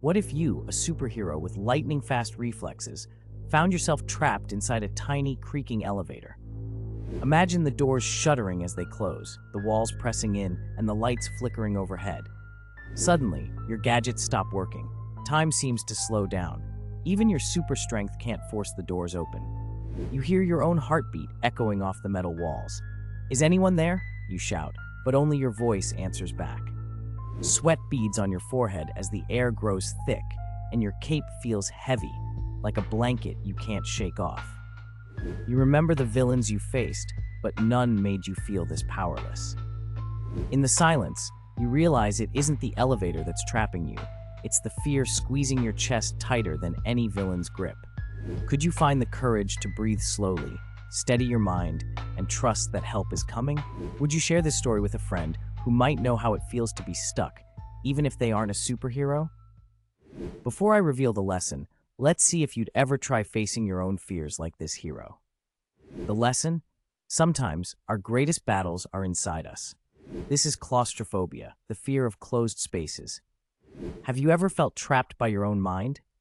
What if you, a superhero with lightning-fast reflexes, found yourself trapped inside a tiny, creaking elevator? Imagine the doors shuddering as they close, the walls pressing in, and the lights flickering overhead. Suddenly, your gadgets stop working. Time seems to slow down. Even your super strength can't force the doors open. You hear your own heartbeat echoing off the metal walls. "Is anyone there?" you shout, but only your voice answers back. Sweat beads on your forehead as the air grows thick, and your cape feels heavy, like a blanket you can't shake off. You remember the villains you faced, but none made you feel this powerless. In the silence, you realize it isn't the elevator that's trapping you. It's the fear squeezing your chest tighter than any villain's grip. Could you find the courage to breathe slowly, steady your mind, and trust that help is coming? Would you share this story with a friend who might know how it feels to be stuck, even if they aren't a superhero? Before I reveal the lesson, let's see if you'd ever try facing your own fears like this hero. The lesson? Sometimes our greatest battles are inside us. This is claustrophobia, the fear of closed spaces. Have you ever felt trapped by your own mind?